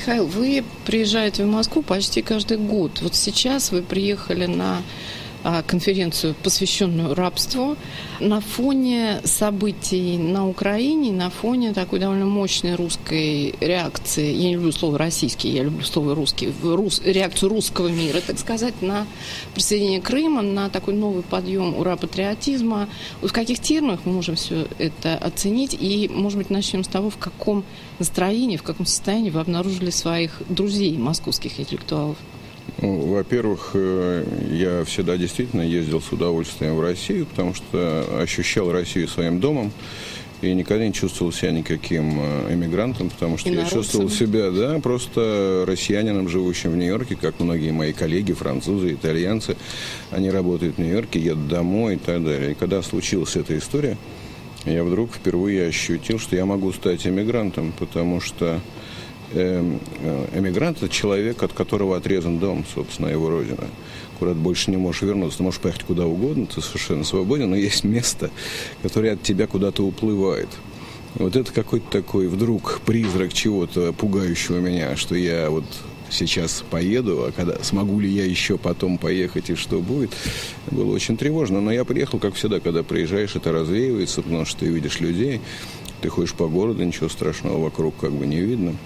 Михаил, вы приезжаете в Москву почти каждый год. Вот сейчас вы приехали на конференцию, посвященную рабству, на фоне событий на Украине, на фоне такой довольно мощной русской реакции, я не люблю слово «российский», я люблю слово «русский», реакцию русского мира, так сказать, на присоединение Крыма, на такой новый подъем ура-патриотизма. Вот в каких терминах мы можем все это оценить? И, может быть, начнем с того, в каком настроении, в каком состоянии вы обнаружили своих друзей, московских интеллектуалов? Во-первых, я всегда действительно ездил с удовольствием в Россию, потому что ощущал Россию своим домом и никогда не чувствовал себя никаким эмигрантом, потому что я чувствовал себя, да, просто россиянином, живущим в Нью-Йорке, как многие мои коллеги, французы, итальянцы. Они работают в Нью-Йорке, едут домой и так далее. И когда случилась эта история, я вдруг впервые ощутил, что я могу стать эмигрантом, потому что эмигрант – это человек, от которого отрезан дом, собственно, его родина. Куда ты больше не можешь вернуться. Ты можешь поехать куда угодно, ты совершенно свободен, но есть место, которое от тебя куда-то уплывает. Вот это какой-то такой вдруг призрак чего-то пугающего меня, что я вот сейчас поеду, а когда смогу ли я еще потом поехать и что будет, было очень тревожно. Но я приехал, как всегда, когда приезжаешь, это развеивается, потому что ты видишь людей, ты ходишь по городу, ничего страшного вокруг как бы не видно.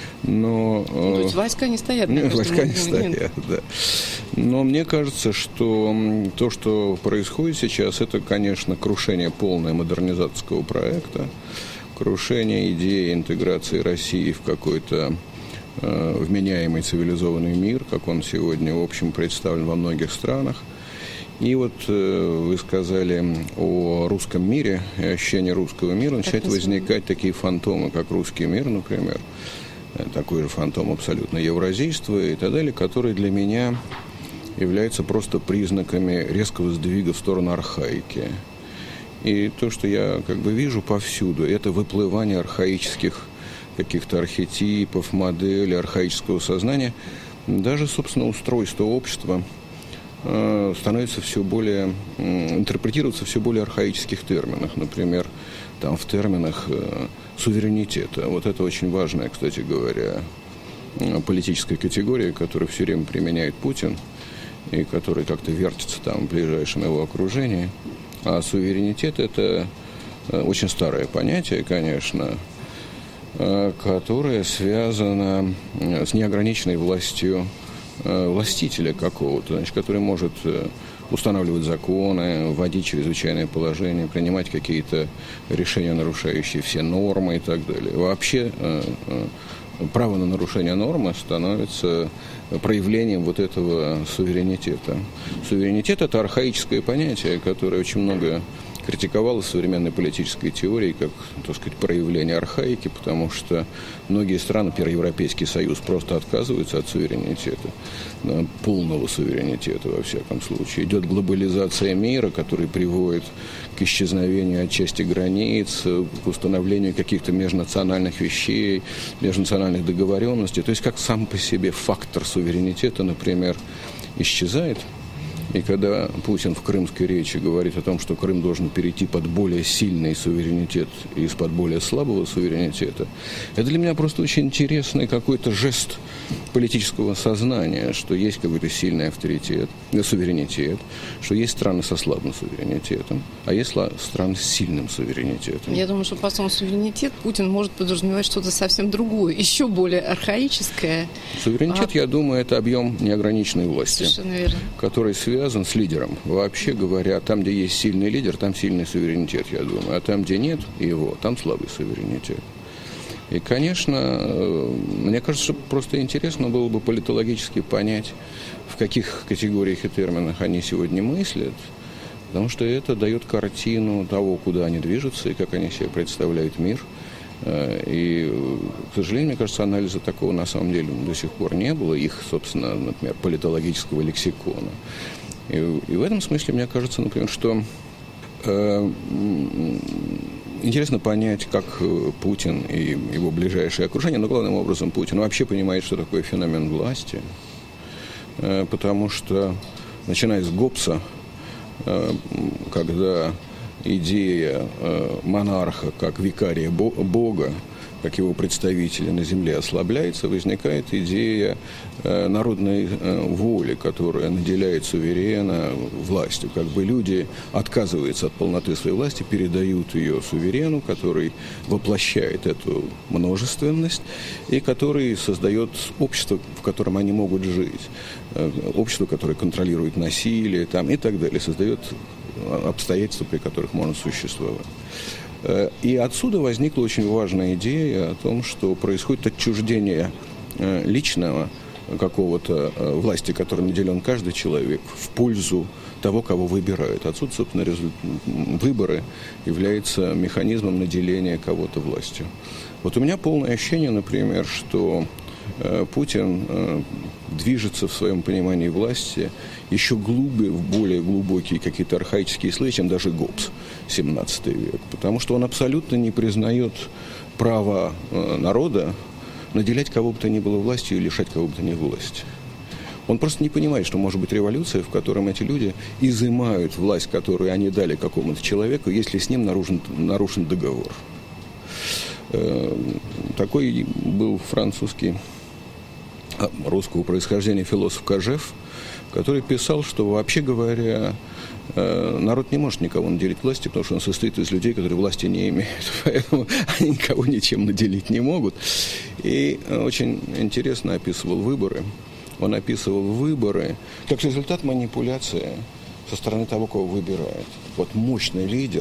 Но, то есть войска не стоят? Нет, войска не стоят, да. Но мне кажется, что то, что происходит сейчас, это, конечно, крушение полное модернизаторского проекта, крушение идеи интеграции России в какой-то вменяемый цивилизованный мир, как он сегодня, в общем, представлен во многих странах. И вот вы сказали о русском мире, и ощущении русского мира, начинают возникать такие фантомы, как русский мир, например, такой же фантом абсолютно евразийства и так далее, которые для меня являются просто признаками резкого сдвига в сторону архаики. И то, что я как бы вижу повсюду, это выплывание архаических каких-то архетипов, моделей, архаического сознания. Даже, собственно, устройство общества становится все более, интерпретируется все более архаических терминах. Например, там в терминах суверенитета. Вот это очень важная, кстати говоря, политическая категория, которую все время применяет Путин и которая как-то вертится там в ближайшем его окружении. А суверенитет – это очень старое понятие, конечно, которое связано с неограниченной властью властителя какого-то, значит, который может устанавливать законы, вводить чрезвычайное положение, принимать какие-то решения, нарушающие все нормы и так далее. Вообще право на нарушение нормы становится проявлением вот этого суверенитета. Суверенитет – это архаическое понятие, которое очень много критиковалось современной политической теорией как, так сказать, проявление архаики, потому что многие страны, например, Европейский Союз, просто отказываются от суверенитета, полного суверенитета, во всяком случае. Идет глобализация мира, которая приводит к исчезновению отчасти границ, к установлению каких-то межнациональных вещей, межнациональных договоренностей. То есть как сам по себе фактор суверенитета, например, исчезает. И когда Путин в крымской речи говорит о том, что Крым должен перейти под более сильный суверенитет из-под более слабого суверенитета, это для меня просто очень интересный какой-то жест политического сознания, что есть какой-то сильный авторитет, суверенитет, что есть страны со слабым суверенитетом, а есть страны с сильным суверенитетом. Я думаю, что по слову суверенитет Путин может подразумевать что-то совсем другое, еще более архаическое. Суверенитет, я думаю, это объем неограниченной власти, который связан с лидером. Вообще говоря, там, где есть сильный лидер, там сильный суверенитет, я думаю, а там, где нет его, там слабый суверенитет. И, конечно, мне кажется, что просто интересно было бы политологически понять, в каких категориях и терминах они сегодня мыслят, потому что это дает картину того, куда они движутся и как они себе представляют мир. И, к сожалению, мне кажется, анализа такого на самом деле до сих пор не было, их, собственно, например, политологического лексикона. И в этом смысле, мне кажется, например, что интересно понять, как Путин и его ближайшее окружение, но главным образом Путин вообще понимает, что такое феномен власти, потому что, начиная с Гоббса, когда идея монарха как викария Бога как его представители на земле, ослабляется, возникает идея народной воли, которая наделяет суверена властью. Как бы люди отказываются от полноты своей власти, передают ее суверену, который воплощает эту множественность и который создает общество, в котором они могут жить. Общество, которое контролирует насилие там, и так далее, создает обстоятельства, при которых можно существовать. И отсюда возникла очень важная идея о том, что происходит отчуждение личного какого-то власти, которым наделен каждый человек, в пользу того, кого выбирают. Отсюда, собственно, выборы являются механизмом наделения кого-то властью. Вот у меня полное ощущение, например, что Путин движется в своем понимании власти еще глубже, в более глубокие какие-то архаические слои, чем даже Гоббс, 17 век. Потому что он абсолютно не признает права народа наделять кого бы то ни было властью и лишать кого бы то ни власти. Он просто не понимает, что может быть революция, в которой эти люди изымают власть, которую они дали какому-то человеку, если с ним нарушен договор. Такой был французский, русского происхождения философ Кожев, который писал, что, вообще говоря, народ не может никого наделить властью, потому что он состоит из людей, которые власти не имеют. Поэтому они никого ничем наделить не могут. И очень интересно описывал выборы. Он описывал выборы как результат манипуляции со стороны того, кого выбирают. Вот мощный лидер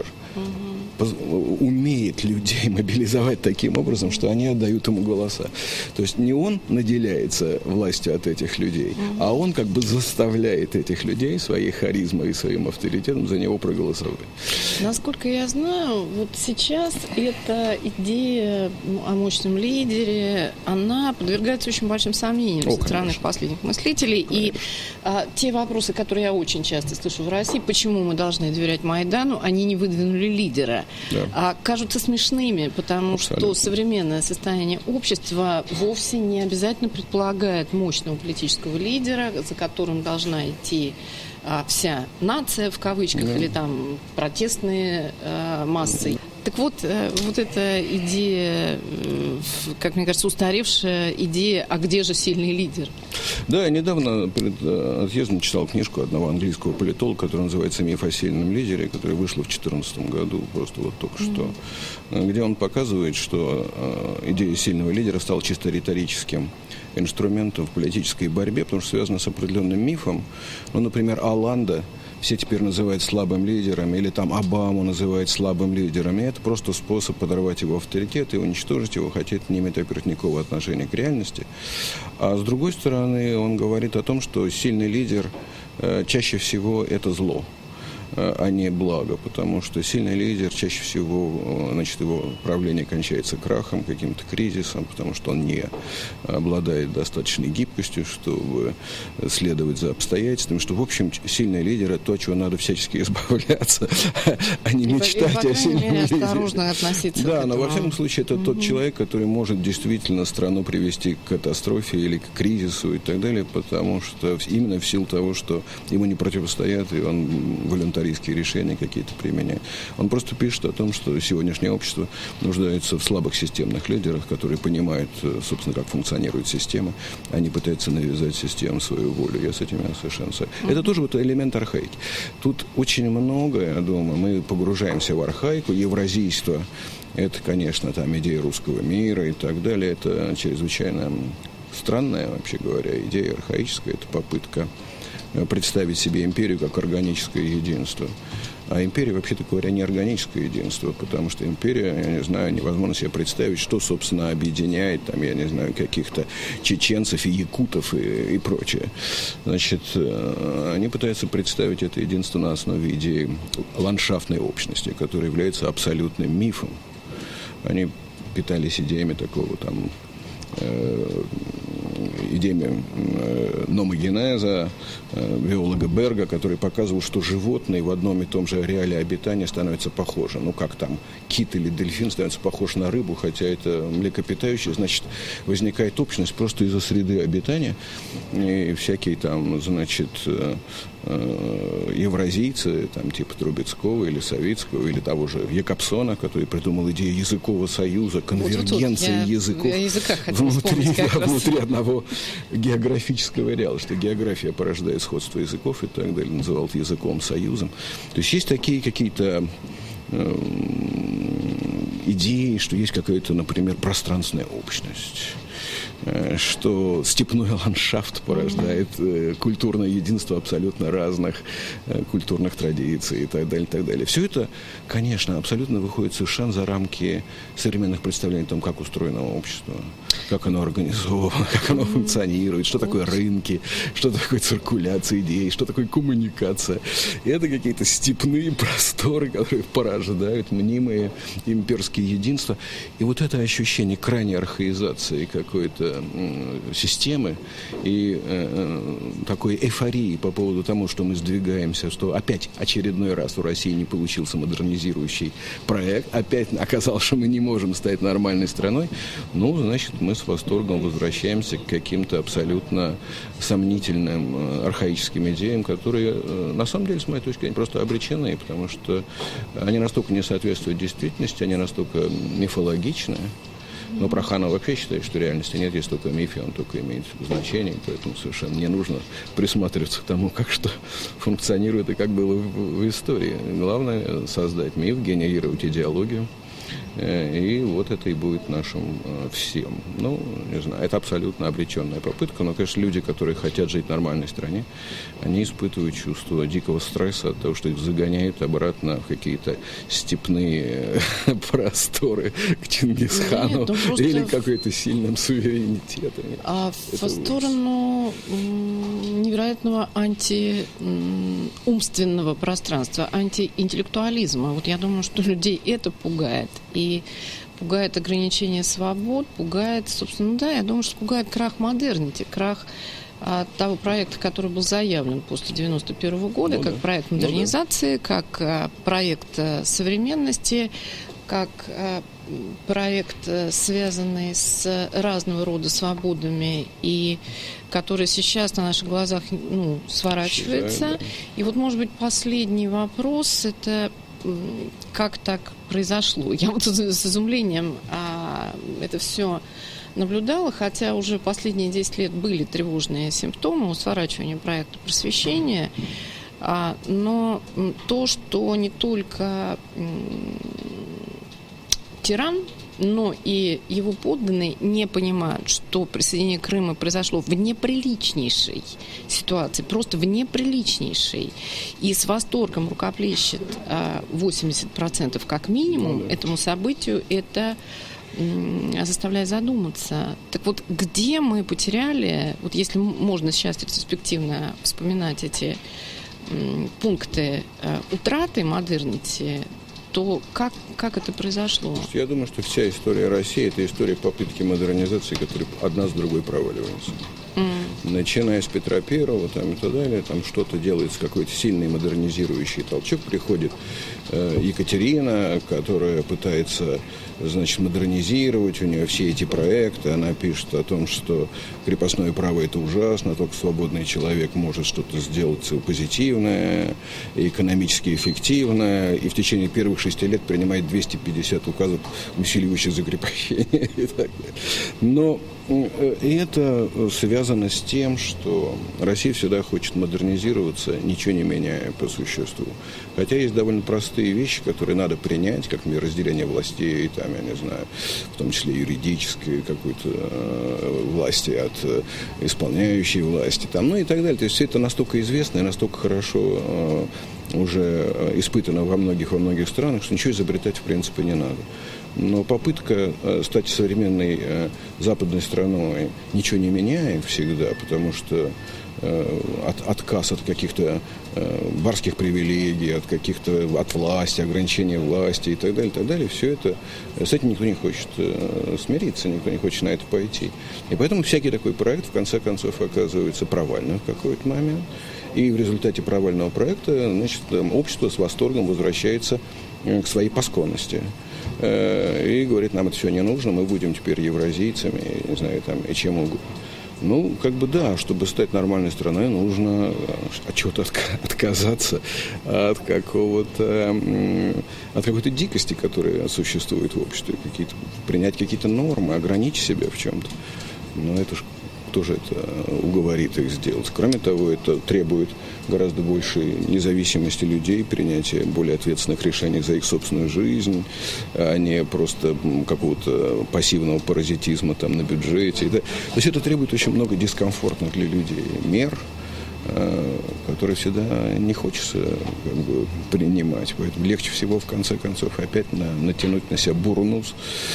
умеет людей мобилизовать таким образом, что они отдают ему голоса. То есть не он наделяется властью от этих людей, а он как бы заставляет этих людей своей харизмой и своим авторитетом за него проголосовать. Насколько я знаю, вот сейчас эта идея о мощном лидере, она подвергается очень большим сомнениям со стороны последних мыслителей. Конечно. И те вопросы, которые я очень часто слышу в России, почему мы должны доверять Майдану, они не выдвинули лидера. Да. Кажутся смешными, потому Абсолютно. Что современное состояние общества вовсе не обязательно предполагает мощного политического лидера, за которым должна идти вся нация, в кавычках, или там протестные массы. Так вот, вот эта идея, как мне кажется, устаревшая идея, а где же сильный лидер? Да, я недавно перед отъездом читал книжку одного английского политолога, которая называется «Миф о сильном лидере», которая вышла в 2014 году, просто вот только что, где он показывает, что идея сильного лидера стала чисто риторическим инструментом в политической борьбе, потому что связана с определенным мифом. Ну, например, Олланда все теперь называют слабым лидером, или там Обаму называют слабым лидером. И это просто способ подорвать его авторитет и уничтожить его, хотя это не имеет, во-первых, никакого отношения к реальности. А с другой стороны, он говорит о том, что сильный лидер чаще всего это зло, а не благо, потому что сильный лидер чаще всего, значит, его правление кончается крахом, каким-то кризисом, потому что он не обладает достаточной гибкостью, чтобы следовать за обстоятельствами, что, в общем, сильный лидер – это то, от чего надо всячески избавляться, а не мечтать о сильном лидере. Осторожно относиться к этому. Да, но во всяком случае это тот человек, который может действительно страну привести к катастрофе или к кризису и так далее, потому что именно в силу того, что ему не противостоят, и он волонтаристский решения какие-то применяет. Он просто пишет о том, что сегодняшнее общество нуждается в слабых системных лидерах, которые понимают, собственно, как функционирует система, они пытаются навязать систему свою волю. Я с этим совершенно согласен. Это тоже вот элемент архаики. Тут очень много, я думаю, мы погружаемся в архаику, евразийство. Это, конечно, там идея русского мира и так далее. Это чрезвычайно странная, вообще говоря, идея архаическая. Это попытка представить себе империю как органическое единство. А империя, вообще-то говоря, не органическое единство, потому что империя, я не знаю, невозможно себе представить, что, собственно, объединяет, там, я не знаю, каких-то чеченцев и якутов и прочее. Значит, они пытаются представить это единство на основе идеи ландшафтной общности, которая является абсолютным мифом. Они питались идеями такого там идеями номогенеза, биолога Берга, который показывал, что животные в одном и том же ареале обитания становятся похожи. Ну, как там кит или дельфин становится похож на рыбу, хотя это млекопитающее, значит, возникает общность просто из-за среды обитания. И всякие там, значит, евразийцы, там, типа Трубецкого или Савицкого, или того же Якобсона, который придумал идею языкового союза, конвергенции языков внутри одного географического ареала, что география порождает сходство языков и так далее, называл это языковым союзом. То есть есть такие какие-то идеи, что есть какая-то, например, пространственная общность, что степной ландшафт порождает культурное единство абсолютно разных культурных традиций и так далее, и так далее. Все это, конечно, абсолютно выходит совершенно за рамки современных представлений о том, как устроено общество, как оно организовано, как оно функционирует, что такое рынки, что такое циркуляция идей, что такое коммуникация. И это какие-то степные просторы, которые порождают мнимые имперские единства. И вот это ощущение крайней архаизации какой-то системы и такой эйфории по поводу того, что мы сдвигаемся, что опять очередной раз у России не получился модернизирующий проект, опять оказалось, что мы не можем стать нормальной страной, ну, значит, мы с восторгом возвращаемся к каким-то абсолютно сомнительным архаическим идеям, которые, на самом деле, с моей точки зрения, просто обречены, потому что они настолько не соответствуют действительности, они настолько мифологичны. Но Проханов вообще считает, что реальности нет, есть только миф, и он только имеет значение, поэтому совершенно не нужно присматриваться к тому, как что функционирует и как было в истории. Главное — создать миф, генерировать идеологию. И вот это и будет нашим всем. Ну, не знаю, это абсолютно обреченная попытка, но, конечно, люди, которые хотят жить в нормальной стране, они испытывают чувство дикого стресса от того, что их загоняют обратно в какие-то степные просторы к Чингисхану или какой-то сильным суверенитетом. А в сторону невероятного антиумственного пространства, антиинтеллектуализма. Вот я думаю, что людей это пугает. И пугает ограничение свобод, пугает, собственно, да, я думаю, что пугает крах модернити, крах того проекта, который был заявлен после 1991 года, как проект модернизации, как проект современности, как проект, связанный с разного рода свободами и который сейчас на наших глазах сворачивается. И вот, может быть, последний вопрос – это как так произошло. Я вот с изумлением это все наблюдала, хотя уже последние 10 лет были тревожные симптомы у сворачивания проекта просвещения, но то, что не только тиран, но и его подданные не понимают, что присоединение Крыма произошло в неприличнейшей ситуации, просто в неприличнейшей. И с восторгом рукоплещет 80% как минимум этому событию, это заставляет задуматься. Так вот, где мы потеряли, вот если можно сейчас ретроспективно вспоминать эти пункты утраты модернити, то как это произошло? Я думаю, что вся история России – это история попытки модернизации, которая одна с другой проваливается. Начиная с Петра Первого там, и так далее, там что-то делается, какой-то сильный модернизирующий толчок, приходит Екатерина, которая пытается, значит, модернизировать, у нее все эти проекты, она пишет о том, что крепостное право – это ужасно, только свободный человек может что-то сделать позитивное, экономически эффективное, и в течение первых 6 лет принимает 250 указов, усиливающих закрепощение и так далее. Но это связано с тем, что Россия всегда хочет модернизироваться, ничего не меняя по существу. Хотя есть довольно простые вещи, которые надо принять, как, например, разделение властей, там, я не знаю, в том числе юридической какой-то власти от исполняющей власти, там, ну и так далее. То есть все это настолько известно и настолько хорошо уже испытано во многих странах, что ничего изобретать в принципе не надо. Но попытка стать современной западной страной, ничего не меняя всегда, потому что отказ от каких-то барских привилегий, от власти, ограничения власти и так далее, все это, с этим никто не хочет смириться, никто не хочет на это пойти. И поэтому всякий такой проект, в конце концов, оказывается провальным в какой-то момент. И в результате провального проекта, значит, общество с восторгом возвращается к своей пасконности. И говорит, нам это все не нужно, мы будем теперь евразийцами, не знаю, там, и чем угодно. Ну, как бы да, чтобы стать нормальной страной, нужно от чего-то отказаться, от какой-то дикости, которая существует в обществе, принять какие-то нормы, ограничить себя в чем-то. Но это же кто же это уговорит их сделать? Кроме того, это требует гораздо большей независимости людей, принятия более ответственных решений за их собственную жизнь, а не просто какого-то пассивного паразитизма там на бюджете. То есть это требует очень много дискомфортных для людей мер, которые всегда не хочется принимать. Поэтому легче всего, в конце концов, опять натянуть на себя бурнус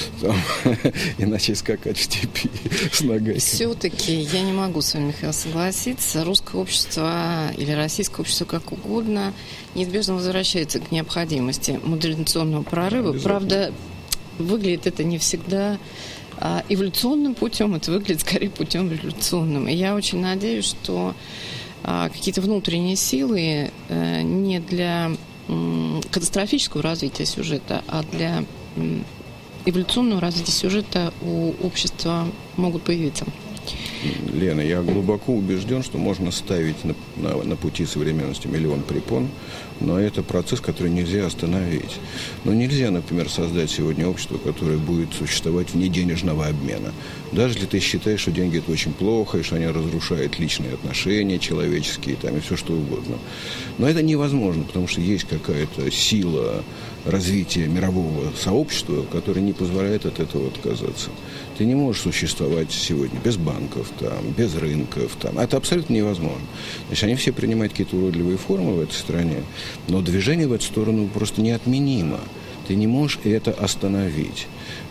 и начать скакать в степи с ногой. Все-таки я не могу с вами, Михаил, согласиться. Русское общество или российское общество, как угодно, неизбежно возвращается к необходимости модернизационного прорыва. Правда, выглядит это не всегда эволюционным путем, это выглядит скорее путем революционным. И я очень надеюсь, что какие-то внутренние силы не для катастрофического развития сюжета, а для эволюционного развития сюжета у общества могут появиться. Лена, я глубоко убежден, что можно ставить на пути современности миллион препон, но это процесс, который нельзя остановить. Но нельзя, например, создать сегодня общество, которое будет существовать вне денежного обмена. Даже если ты считаешь, что деньги – это очень плохо, и что они разрушают личные отношения человеческие, там, и все что угодно. Но это невозможно, потому что есть какая-то сила развития мирового сообщества, которая не позволяет от этого отказаться. Ты не можешь существовать сегодня без банков, там, без рынков. Там. Это абсолютно невозможно. Значит, они все принимают какие-то уродливые формы в этой стране, но движение в эту сторону просто неотменимо. Ты не можешь это остановить.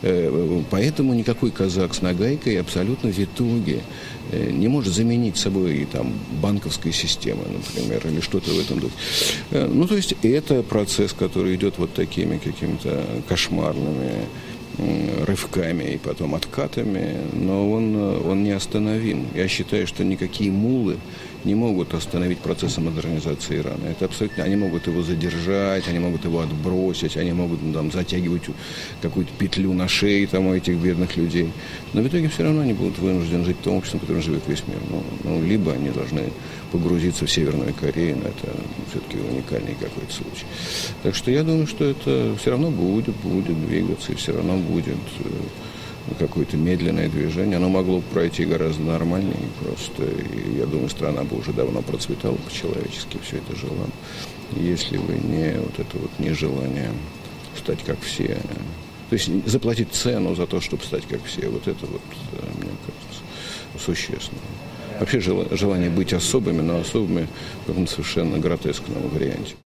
Поэтому никакой казак с нагайкой абсолютно в итоге не может заменить собой там, банковская система, например, или что-то в этом духе. Ну, то есть это процесс, который идет вот такими какими-то кошмарными рывками и потом откатами, но он неостановим. Я считаю, что никакие мулы не могут остановить процесс модернизации Ирана. Это абсолютно, они могут его задержать, они могут его отбросить, они могут там, затягивать какую-то петлю на шее там, у этих бедных людей. Но в итоге все равно они будут вынуждены жить в том обществе, в котором живет весь мир. Либо они должны погрузиться в Северную Корею, но это все-таки уникальный какой-то случай. Так что я думаю, что это все равно будет двигаться, и все равно будет какое-то медленное движение. Оно могло бы пройти гораздо нормальнее просто. И я думаю, страна бы уже давно процветала по-человечески, все это жила. Если бы не вот это вот нежелание стать как все. То есть заплатить цену за то, чтобы стать как все. Вот это вот, мне кажется, существенно. Вообще желание быть особыми, но особыми в каком-то совершенно гротескном варианте.